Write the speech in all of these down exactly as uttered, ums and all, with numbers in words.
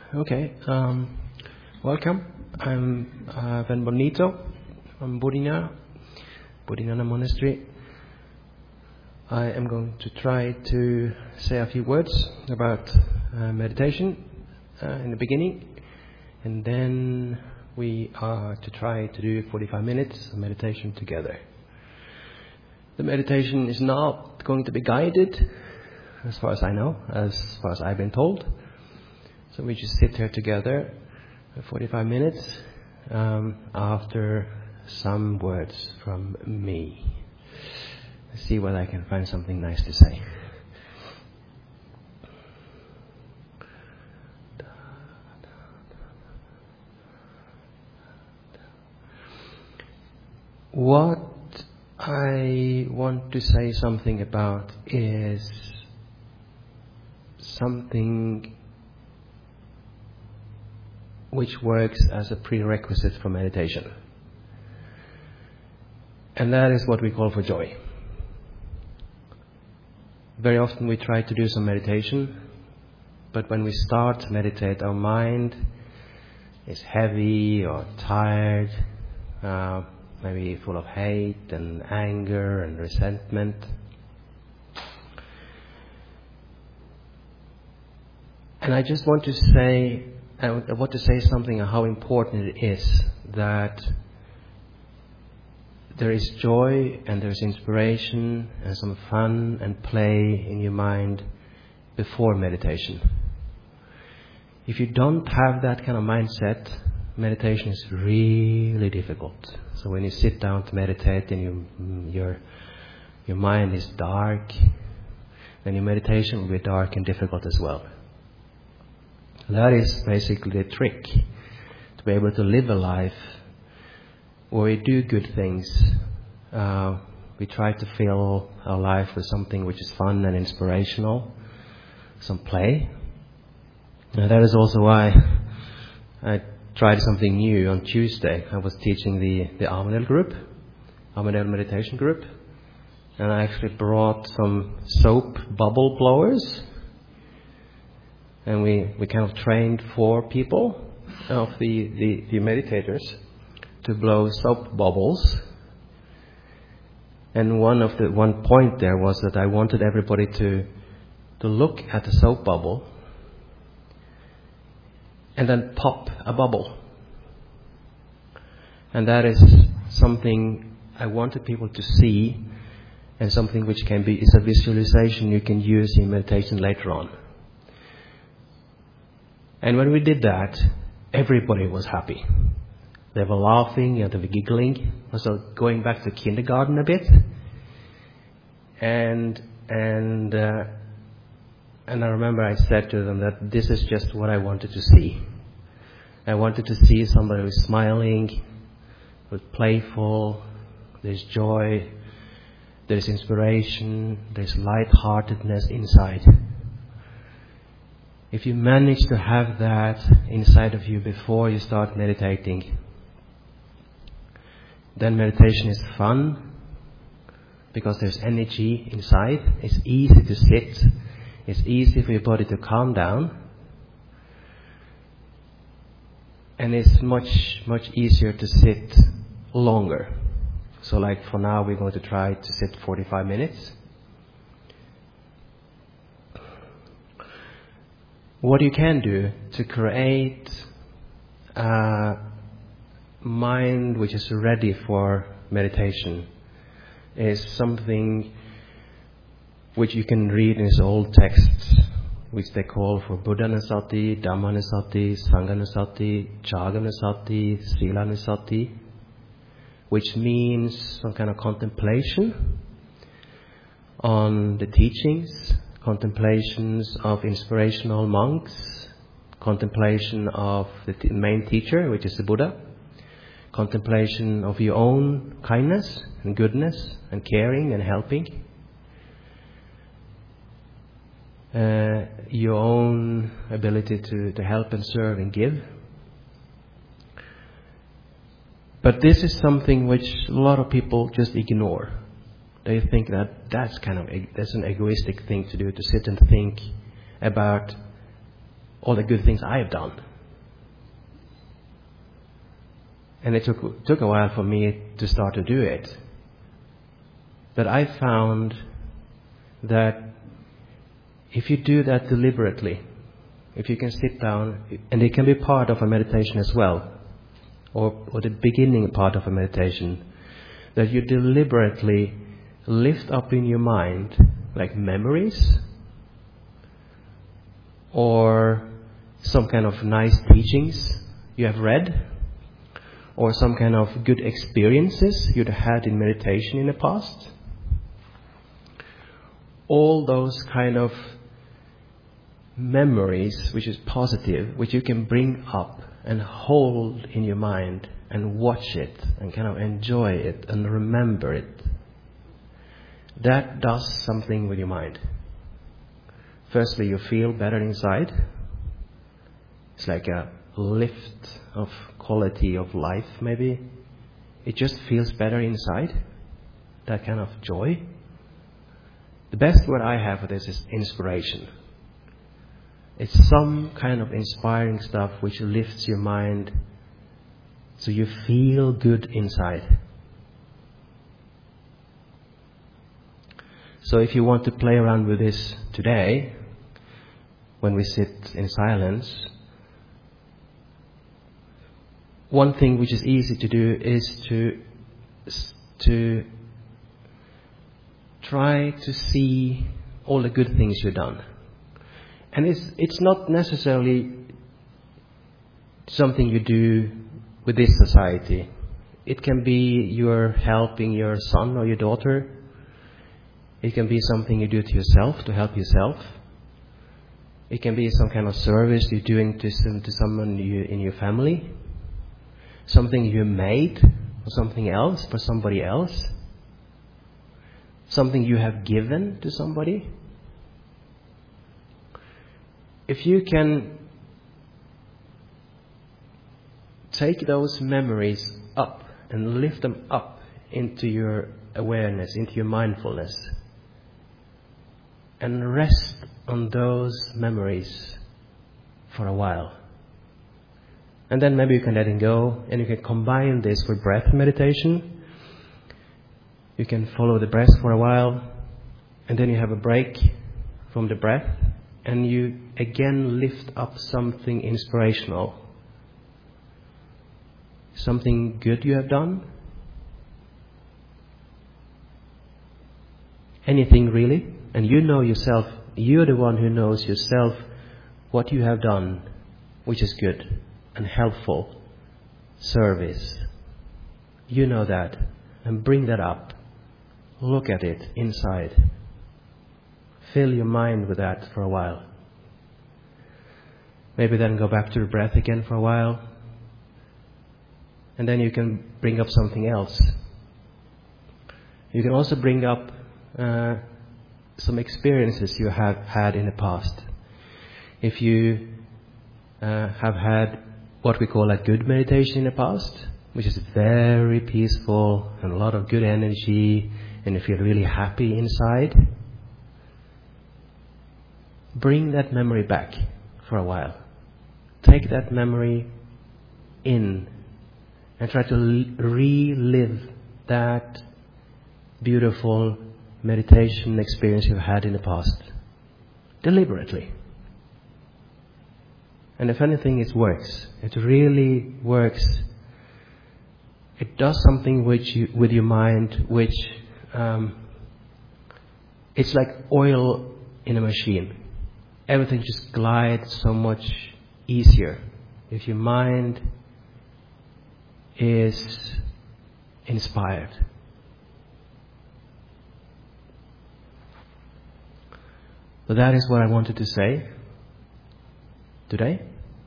Okay, um, welcome. I'm uh, Ben Bonito from Burina, Burinana Monastery. I am going to try to say a few words about uh, meditation uh, in the beginning, and then we are to try to do forty-five minutes of meditation together. The meditation is not going to be guided, as far as I know, as far as I've been told. So we just sit here together for forty-five minutes um, after some words from me. Let's see whether I can find something nice to say. What I want to say something about is something which works as a prerequisite for meditation. And that is what we call for joy. Very often we try to do some meditation, but when we start to meditate, our mind is heavy or tired, uh, maybe full of hate and anger and resentment. And I just want to say, I want to say something on how important it is that there is joy and there is inspiration and some fun and play in your mind before meditation. If you don't have that kind of mindset, meditation is really difficult. So when you sit down to meditate and you, your your mind is dark, then your meditation will be dark and difficult as well. That is basically the trick, to be able to live a life where we do good things. Uh, we try to fill our life with something which is fun and inspirational, some play. And that is also why I tried something new on Tuesday. I was teaching the, the Armadale group, Armadale meditation group, and I actually brought some soap bubble blowers. And we, we kind of trained four people of the, the, the meditators to blow soap bubbles. And one of the one point there was that I wanted everybody to to look at the soap bubble and then pop a bubble. And that is something I wanted people to see, and something which can be is a visualization you can use in meditation later on. And when we did that, everybody was happy. They were laughing and they were giggling. So going back to kindergarten a bit. And and uh, and I remember I said to them that this is just what I wanted to see. I wanted to see somebody who's smiling, who's playful, there's joy, there's inspiration, there's lightheartedness inside. If you manage to have that inside of you before you start meditating, then meditation is fun because there's energy inside. It's easy to sit. It's easy for your body to calm down. And it's much, much easier to sit longer. So like for now, we're going to try to sit forty-five minutes. What you can do to create a mind which is ready for meditation is something which you can read in these old texts, which they call for Buddha-nusati, Dhamma-nusati, Sangha-nusati, Chaga-nusati, Sila-nusati, which means some kind of contemplation on the teachings, contemplations of inspirational monks, contemplation of the t- main teacher, which is the Buddha, contemplation of your own kindness and goodness and caring and helping, uh, your own ability to, to help and serve and give. But this is something which a lot of people just ignore. They think that that's kind of that's an egoistic thing to do, to sit and think about all the good things I have done. And it took, took a while for me to start to do it. But I found that if you do that deliberately, if you can sit down, and it can be part of a meditation as well, or, or the beginning part of a meditation, that you deliberately lift up in your mind like memories or some kind of nice teachings you have read, or some kind of good experiences you'd had in meditation in the past. All those kind of memories, which is positive, which you can bring up and hold in your mind and watch it and kind of enjoy it and remember it. That does something with your mind. Firstly, you feel better inside. It's like a lift of quality of life, maybe. It just feels better inside. That kind of joy. The best word I have for this is inspiration. It's some kind of inspiring stuff which lifts your mind so you feel good inside. So if you want to play around with this today, when we sit in silence, one thing which is easy to do is to to try to see all the good things you've done. And it's it's not necessarily something you do with this society. It can be you're helping your son or your daughter. It can be something you do to yourself to help yourself. It can be some kind of service you're doing to some, to someone you, in your family. Something you made or something else for somebody else. Something you have given to somebody. If you can take those memories up and lift them up into your awareness, into your mindfulness, and rest on those memories for a while. And then maybe you can let it go, and you can combine this with breath meditation. You can follow the breath for a while, and then you have a break from the breath, and you again lift up something inspirational. Something good you have done. Anything really. And you know yourself, you're the one who knows yourself what you have done, which is good and helpful service. You know that. And bring that up. Look at it inside. Fill your mind with that for a while. Maybe then go back to the breath again for a while. And then you can bring up something else. You can also bring up uh, some experiences you have had in the past. If you uh, have had what we call a good meditation in the past, which is very peaceful and a lot of good energy, and you feel really happy inside, bring that memory back for a while. Take that memory in and try to relive that beautiful meditation experience you've had in the past. Deliberately. And if anything, it works. It really works. It does something which you, with your mind which um, it's like oil in a machine. Everything just glides so much easier if your mind is inspired. So that is what I wanted to say today.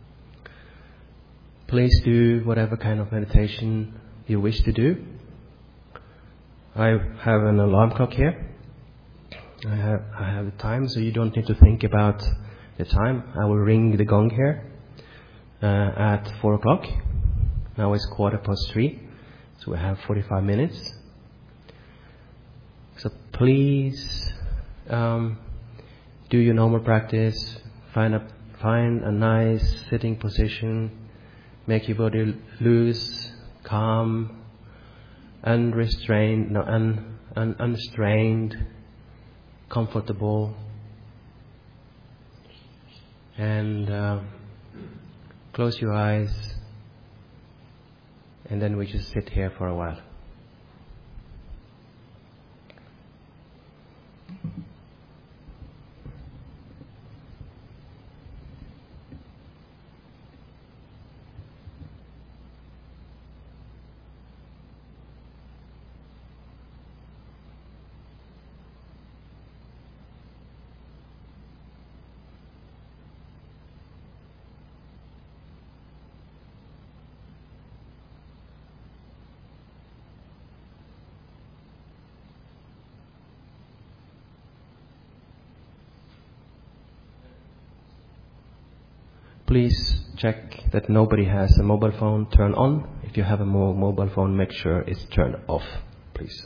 Please do whatever kind of meditation you wish to do. I have an alarm clock here. I have I have the time, so you don't need to think about the time. I will ring the gong here uh, at four o'clock. Now it's quarter past three, so we have forty-five minutes. So please um, do your normal practice. Find a find a nice sitting position. Make your body loose, calm, unrestrained, no, un, un, unstrained, comfortable. And uh, close your eyes, and then we just sit here for a while. Please check that nobody has a mobile phone turned on. If you have a mo- mobile phone, make sure it's turned off, please.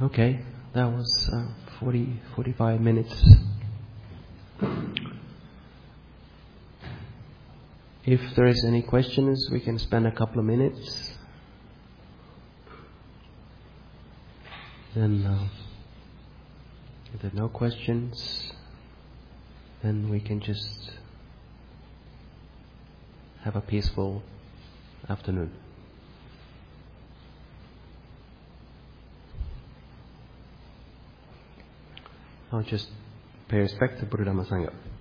Okay, that was uh, forty, forty-five minutes. If there is any questions, we can spend a couple of minutes. Then, uh, if there are no questions, then we can just have a peaceful afternoon. I'll just pay respect to Buddha Dhamma Sangha.